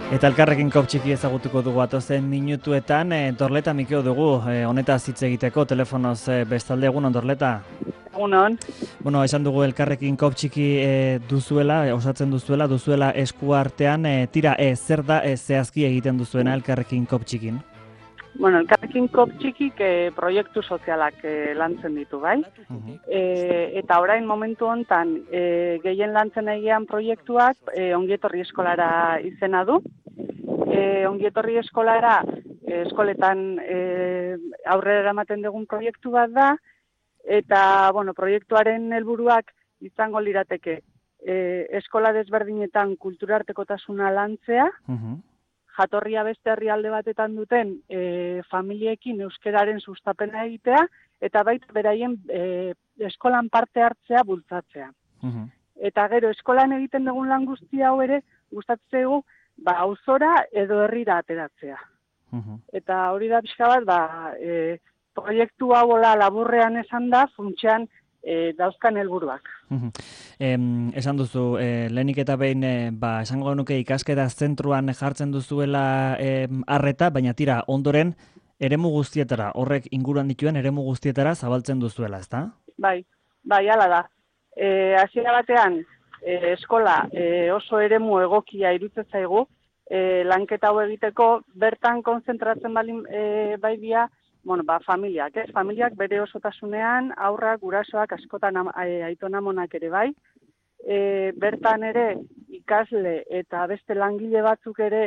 Eta elkarrekin koptxiki ezagutuko dugu atozen minutuetan, Dorleta Mikeo dugu, honetaz hitz egiteko, telefonoz bestalde egunon Dorleta. Egunon. Bueno, esan dugu elkarrekin koptxiki duzuela, osatzen duzuela eskuartean, tira, zer da zehazki egiten duzuena elkarrekin koptxikin? Bueno, elkarrekin koptxikik proiektu sozialak lantzen ditu, bai? Eta orain momentu hontan gehien lantzen egian proiektuak ongietorri eskolara izena du. Ongietorri eskolara eskoletan aurrera eramaten dugun proiektu bat da, eta bueno, proiektuaren helburuak izango lirateke eskola desberdinetan kulturartekotasuna lantzea, jatorria beste herrialde batetan duten familiekin euskararen sustapena egitea, eta baita beraien eskolan parte hartzea bultzatzea. Eta gero, eskolan egiten dugun lan guzti hau ere, gustatzegu, auzora edo herrira ateratzea. Eta hori da pixka bat, proiektu hau laburrean esan da, funtsean dauzkan helburuak. Esan duzu, lehenik eta behin, esango genuke ikasketa zentruan jartzen duzuela arreta, baina tira, ondoren, eremu guztietara, horrek inguruan dituen eremu guztietara zabaltzen duzuela, ezta? Bai, hala da. Hasiera batean, eskola oso eremu egokia iruditzen zaigu, lanketa hau egiteko bertan konzentratzen bai dira, familiak, familiak bere osotasunean, aurrak, gurasoak, askotan aitonamonak ere bai. Bertan ere ikasle eta beste langile batzuk ere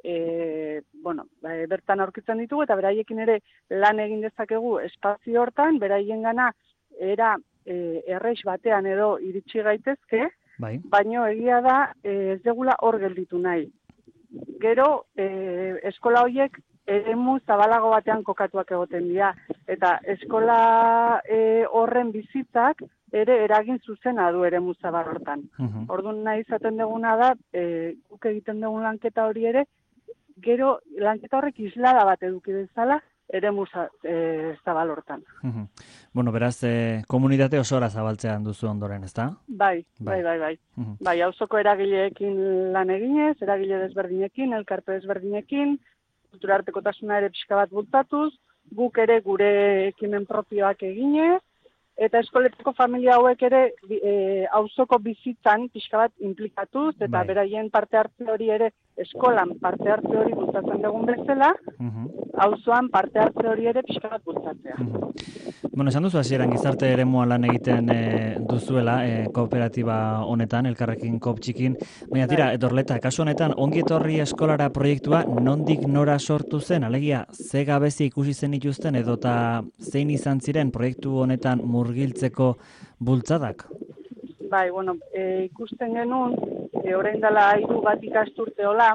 bertan aurkitzen ditugu eta beraiekin ere lan egin dezakegu espazio hortan, beraiengana era errex batean edo iritsi gaitezke, baino egia da ez degula hor gelditu nahi. Gero, eskola horiek eremu zabalago batean kokatuak egoten dira, eta eskola horren bizitzak ere eragin zuzena du eremu zabal hortan. Orduan nahi izaten duguna da, guk egiten dugun lanketa hori ere, gero lanketa horrek islada bat eduki dezala, eremu zabal hortan. Bueno, beraz, komunitate osora zabaltzean duzu ondoren, ezta? Bai. Bai, auzoko eragileekin lan eginez, eragile desberdinekin, elkarte desberdinekin, kulturartekotasuna ere pixka bat bultzatuz, guk ere gure ekimen propioak eginez, eta eskoletako familia hauek ere auzoko bizitzan pixka bat implikatuz, eta beraien parte hartze hori ere eskolan parte hartze hori bultzatzen dugun bezala, auzoan parte hartze hori ere pixka bat bultzatzea. Bueno, esan duzu hasieran gizarte eremuan lan egiten duzuela kooperatiba honetan, elkarrekin koptxikin, baina tira, Dorleta, kasu honetan, ongi etorri eskolara proiektua nondik nora sortu zen, alegia, ze gabezi ikusi zen ituzten edota zein izan ziren proiektu honetan murgiltzeko bultzadak? Bai, ikusten genuen, orain dela 3 bat ikasturte hola,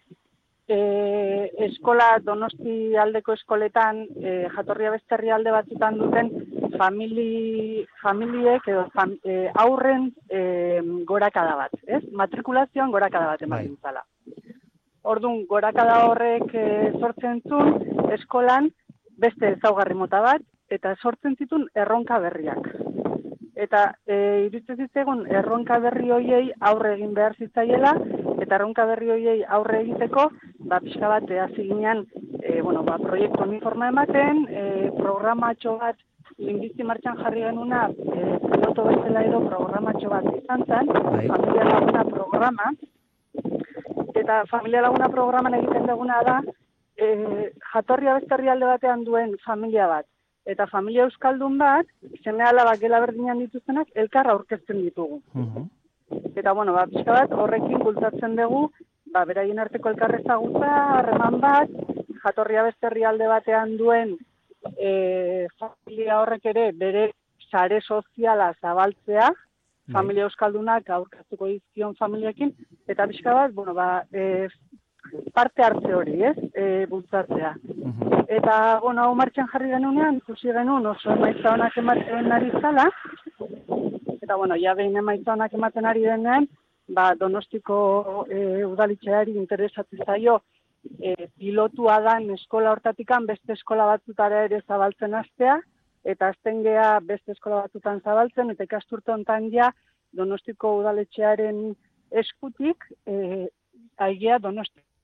eskola Donosti aldeko eskoletan jatorria beste herrialde batzutan duten familiek edo aurren gorakada bat, ez? Matrikulazioan gorakada bat ematen zala. Orduan, gorakada horrek sortzen zuen eskolan beste ezaugarri mota bat eta sortzen zituen erronka berriak. Eta iruditzen zitzaigun erronka berri horiei aurre egin behar zitzaiela, eta erronka berri horiei aurre egiteko, pixka bat hasi ginen proiektu uniforma ematen, programatxo bat minbizi martxan jarri genuna, piloto bezala edo programatxo bat izan zen, Familia Laguna programa, eta Familia Laguna programan egiten duguna da, jatorria beste herrialde batean duen familia bat, eta familia euskaldun bat, seme-alabak gela berdinean dituztenak, elkar aurkezten ditugu. Eta, pixka bat, horrekin bultzatzen dugu, beraien arteko elkar ezagutza, harreman bat, jatorria beste herrialde batean duen familia horrek ere bere sare soziala zabaltzea, familia euskaldunak aurkeztuko dizkion familiekin, eta pixka bat, parte hartze hori, bultzatzea. Eta, hau martxan jarri genunean, ikusi genuen oso emaitza honak ematen ari zala, eta, behin emaitza honak ematen ari denean, Donostiko udaletxeari interesatzen zaio pilotua dan eskola hortatikan beste eskola batzutara ere zabaltzen hastea, eta azten gea beste eskola batzutan zabaltzen, eta ikasturte hontan ja Donostiko udaletxearen eskutik, aigea Donostiko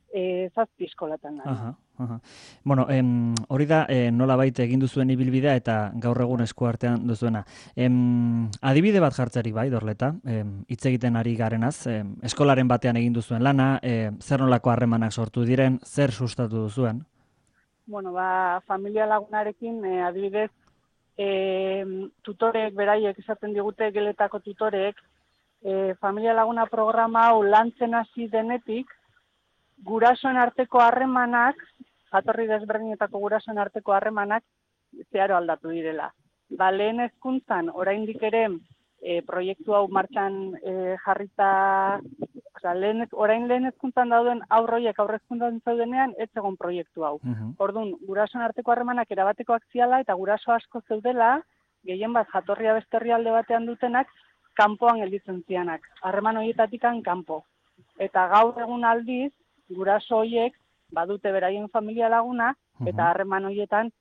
7 eskolatan lan. Bueno, hori da nola baita egin duzuen ibilbidea eta gaur egun eskuartean duzuena. Adibide bat jartzeri bai, Dorleta, hitz egiten ari garenaz, eskolaren batean egin duzuen lana, zer nolako harremanak sortu diren, zer sustatu duzuen? Bueno, familia lagunarekin adibidez, tutorek, beraiek esaten digute geletako tutorek, familia laguna programa hau lantzen hasi denetik, gurasoen arteko harremanak, jatorri desberdinetako gurasoen arteko harremanak, zeharo aldatu direla. Lehen hezkuntzan, oraindik ere proiektu hau martxan jarrita, orain lehen hezkuntzan dauden aurroiek aurrezkuntzan zeudenean, ez egon proiektu hau. Orduan, gurasoen arteko harremanak erabatekoak ziala eta guraso asko zeudela, gehien bat jatorria beste herrialde batean dutenak, kanpoan gelditzen zianak, harreman horietatik kanpo. Eta gaur egun aldiz, guraso horiek badute beraien familia laguna, eta harreman horietan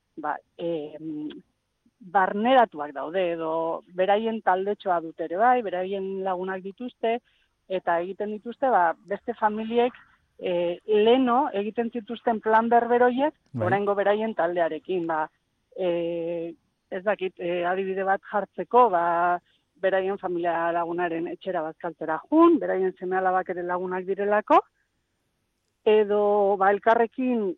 barneratuak daude, edo beraien taldetxoa dute ere bai, beraien lagunak dituzte, eta egiten dituzte, beste familiek leno egiten zituzten plan berberoiek, oraingo beraien taldearekin. Ez dakit, adibide bat jartzeko, beraien familia lagunaren etxera bazkaltzera jun, beraien seme-alabak ere lagunak direlako, edo elkarrekin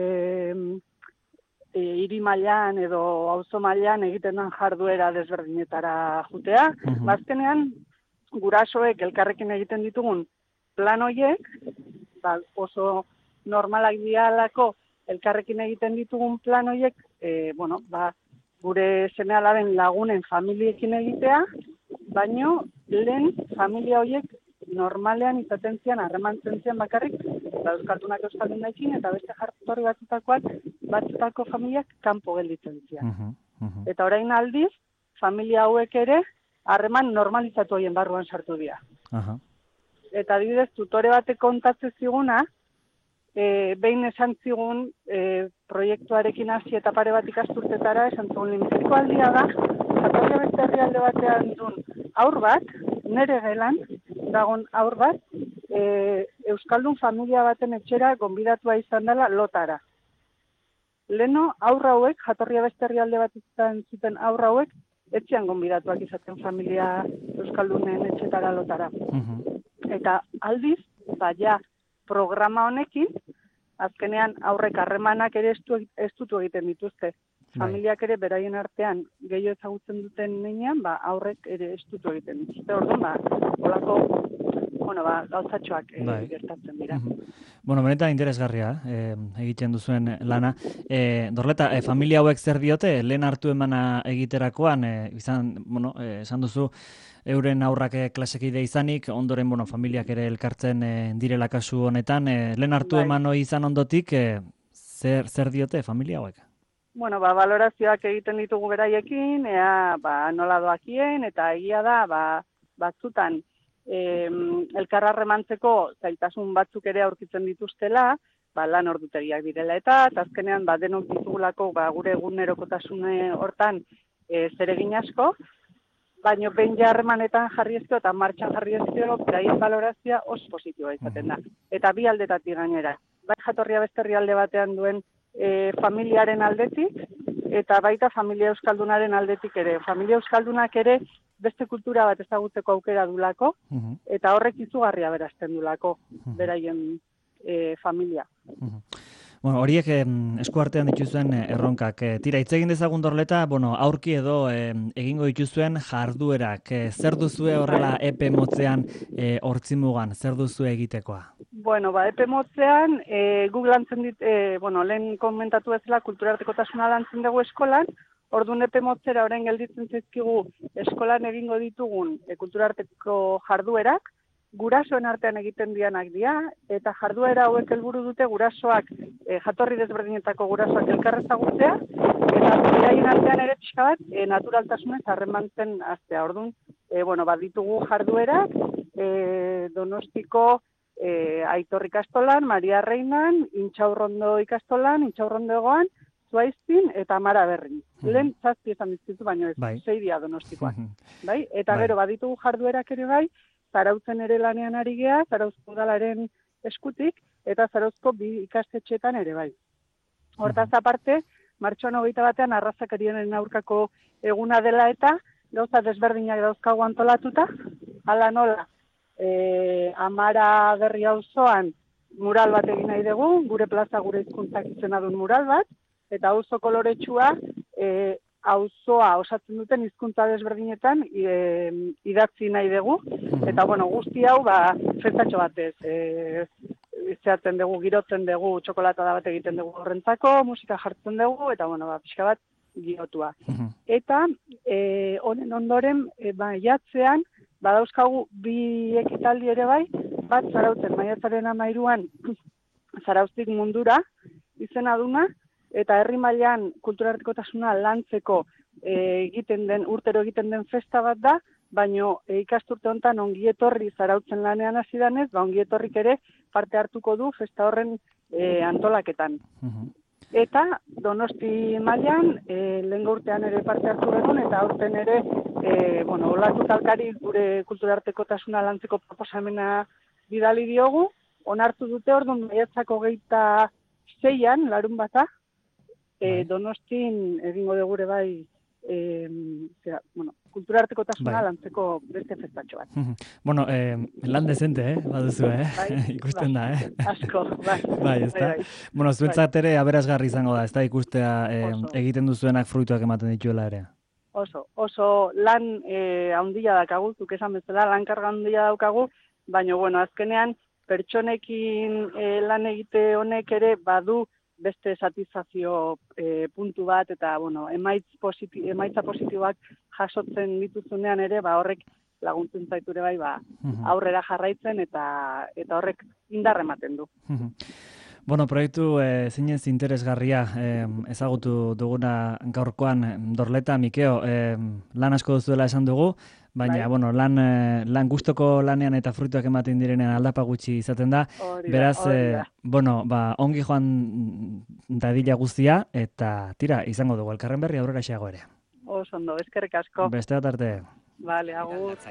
hiri mailan edo auzo mailan egiten den jarduera desberdinetara jutea. Azkenean, gurasoek elkarrekin egiten ditugun plan horiek, oso normalak dialako elkarrekin egiten ditugun plan horiek, gure seme-alaben lagunen familiekin egitea, baino lehen familia horiek normalean izaten zian, harremantzen zian bakarrik, eta euskaldunak euskaldunaikin, eta beste jatorri batzutako familiak kanpo gelditzen zian. Eta orain aldiz, familia hauek ere, harreman normalizatu horien barruan sartu dira. Eta adibidez, tutore batek kontatzen ziguna, behin esan zigun proiektuarekin hasi eta pare bat ikasturtetara, esan zigun lehenbiziko aldia da, jatorria beste herrialde batean duen aur bat, nere gelan, dagon aur bat, euskaldun familia baten etxera gonbidatua izan dela lotara. Leno, aur hauek, jatorria beste herrialde bat izan zuten aur hauek, etxean gonbidatuak izaten familia euskaldunen etxetara lotara. Eta aldiz, programa honekin, azkenean aurrek harremanak ere estutu egiten dituzte. Familiak ere beraien artean gehiago ezagutzen duten nenean, aurrek ere estutu egiten dituzte. Orduan, olako gauzatxoak gertatzen dira. Benetan interesgarria egiten duzuen lana. Dorleta, familia hauek zer diote, lehen hartu emana egiterakoan, esan duzu, euren aurrak klasekide izanik, ondoren familiak ere elkartzen direla kasu honetan, lehen hartu eman hori izan ondotik, zer diote familia hauek? Balorazioak egiten ditugu beraiekin, nola doakien, eta egia da, batzutan, elkarra harremantzeko zailtasun batzuk ere aurkitzen dituztela, lan ordutegiak direla eta azkenean denok ditugulako gure egunerokotasune hortan zeregin asko, baina behin harremanetan jarri ezkio eta martxan jarri ezkio, beraien balorazioa oso positiboa izaten da. Eta bi aldetatik gainera. Bai jatorria beste herrialde batean duen familiaren aldetik, eta baita familia euskaldunaren aldetik ere. Familia euskaldunak ere beste kultura bat ezagutzeko aukera dulako, eta horrek izugarria berazten dulako, beraien familia. Horiek eskuartean dituzuen erronkak. Tira, hitz egin dezagun Dorleta, aurki edo egingo dituzuen jarduerak. Zer duzue horrela epe motzean hortzimugan? Zer duzue egitekoa? Epe motzean, guk lantzen dit, lehen komentatu bezala kulturartekotasuna lantzen dugu eskolan, orduan epe motzera orain gelditzen zaizkigu eskolan egingo ditugun kulturarteko jarduerak, gurasoen artean egiten dianak dira, eta jarduera hauek helburu dute gurasoak, jatorri desberdinetako gurasoak elkarrezagutzea, eta beraien artean ere pixka bat, naturaltasunez harremantzen hastea. Orduan, ditugu jarduerak, Donostiko Aitor ikastolan, Maria Reinan, Intxaurrondo ikastolan, Intxaurrondo egoan, Zuaizpin eta Amara Berrin. Lehen 7 esan dizkizu, baino ez, 6 dira Donostikoak. Eta gero, baditugu jarduerak ere bai, Zarautzen ere lanean ari gea, Zarauzko udalaren eskutik, eta Zarauzko 2 ikastetxeetan ere bai. Hortaz aparte, martxoan 21 arrazakarien aurkako eguna dela eta gauza desberdinak dauzkagu antolatuta, hala nola, Amara Berri auzoan mural bat egin nahi dugu, gure plaza gure hizkuntzak izena duen mural bat, eta auzo koloretsua auzoa osatzen duten hizkuntza desberdinetan idatzi nahi dugu, eta guzti hau festatxo batez, zehatzen dugu, girotzen dugu, txokolatada bat egiten dugu horrentzako, musika jartzen dugu, eta pixka bat girotua. Eta honen ondoren, jatzean, badauzkagu 2 ekitaldi ere bai, bat Zarautzen maiatzaren 13an Zarauztik mundura izena duna, eta herri mailan kulturartekotasuna lantzeko urtero egiten den festa bat da, baino ikasturte honetan ongietorri Zarautzen lanean hasi danez, ongietorrik ere parte hartuko du festa horren antolaketan. Eta Donosti mailan lehengo urtean ere parte hartu genuen, eta aurten ere Olatu Talkari gure kulturartekotasuna lantzeko proposamena bidali diogu, onartu dute orduan maiatzako 26an, larunbata, Donostin egingo dugu ere bai kulturartekotasuna lantzeko beste festatxo bat. Lan dezente, baduzu, ikusten da, Asko, bai. Bai, ezta? Zuentzat ere aberasgarri izango da, ezta ikustea egiten duzuenak fruituak ematen dituela ere? Oso lan handia daukagu, zuk esan bezala, lan karga handia daukagu, baina, azkenean, pertsonekin lan egite honek ere badu beste satisfazio puntu bat, eta, emaitza positiboak jasotzen dituzunean ere, horrek laguntzen zaiture bai, aurrera jarraitzen, eta horrek indarra ematen du. Proiektu zinez interesgarria ezagutu duguna gaurkoan Dorleta, Mikeo, lan asko duzuela esan dugu, baina, lan gustoko lanean eta fruituak ematen direnean aldapa gutxi izaten da, beraz, ongi joan dadila guztia, eta tira, izango dugu, elkarren berri aurrera xeago ere. Oso ondo, eskerrik asko. Beste bat arte. Vale, agur.